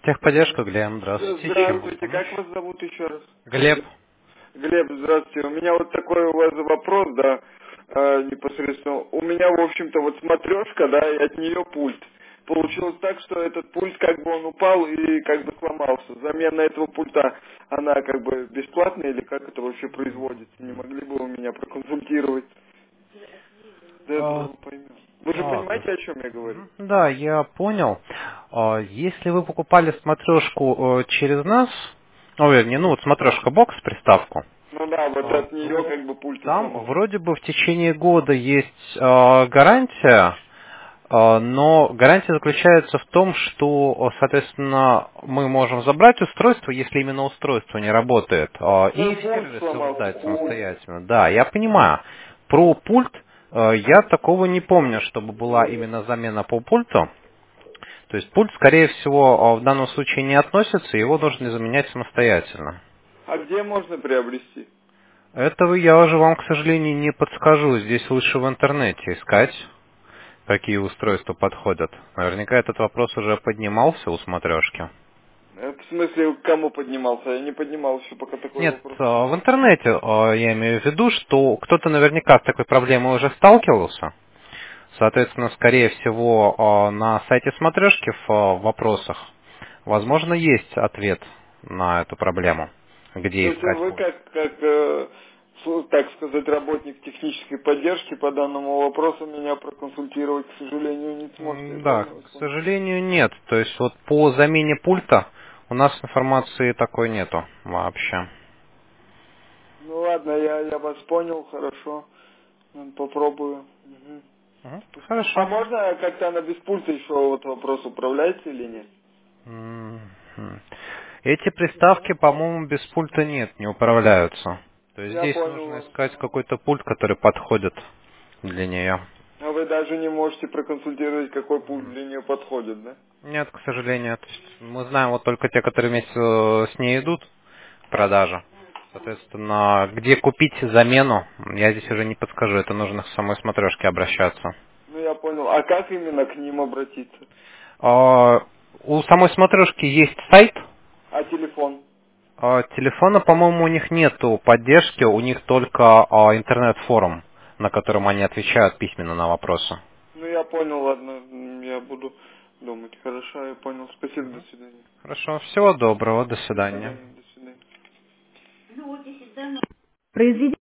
Техподдержка, Глеб, здравствуйте. Чем могу Здравствуйте, помочь? как вас зовут еще раз? Глеб. Глеб, здравствуйте. У меня вот такой у вас вопрос, да, непосредственно. У меня, в общем-то, вот смотрешка, да, и от нее пульт. Получилось так, что этот пульт, как бы он упал и как бы сломался. Замена этого пульта, она как бы бесплатная или как это вообще производится? Не могли бы вы меня проконсультировать? Да я А, другу поймем. Вы же так. понимаете, о чем я говорю? Да, я понял. Если вы покупали смотрешку через нас, вернее, вот смотрешка бокс, приставку, Ну да, вот от нее то как бы пульт и там сломался. вроде бы в течение года есть гарантия, но гарантия заключается в том, что, соответственно, мы можем забрать устройство, если именно устройство не работает, Ну, и в пульт сервис его сломался, сдать пульт. самостоятельно. Да, я понимаю. Про пульт я такого не помню, чтобы была именно замена по пульту. То есть пульт, скорее всего, в данном случае не относится, его нужно заменять самостоятельно. А где можно приобрести? Этого я уже вам, к сожалению, не подскажу. Здесь лучше в интернете искать, какие устройства подходят. Наверняка этот вопрос уже поднимался у смотрешки. В смысле, к кому поднимался? Я не поднимал еще пока такой Нет, вопрос. в интернете я имею в виду, что кто-то наверняка с такой проблемой уже сталкивался. Соответственно, скорее всего, на сайте смотрешки в вопросах, возможно, есть ответ на эту проблему, То где есть искать вы пульт. так сказать, работник технической поддержки по данному вопросу меня проконсультировать, к сожалению, не сможете, я Да, правильно вас к понял? сожалению, нет. То есть вот по замене пульта у нас информации такой нету вообще. Ну ладно, я вас понял, хорошо. Попробую. Мгм. Мгм, А хорошо. можно как-то она без пульта еще вот вопрос управляется или нет? Мгм. Эти приставки, по-моему, без пульта нет, не управляются. То есть Я здесь понял нужно вас. искать какой-то пульт, который подходит для нее. А вы даже не можете проконсультировать, какой пульт для нее подходит, да? Нет, к сожалению. То есть мы знаем вот только те, которые вместе с ней идут в продаже. Соответственно, где купить замену, я здесь уже не подскажу. Это нужно к самой смотрешке обращаться. Ну я понял. А как именно к ним обратиться? У самой смотрешки есть сайт. А телефон? Телефона, по-моему, у них нету поддержки, у них только интернет-форум, на котором они отвечают письменно на вопросы. Ну я понял, ладно, я буду думать. Хорошо, я понял. Спасибо, до свидания. Хорошо, всего доброго, до До свидания. свидания, до свидания. Произведение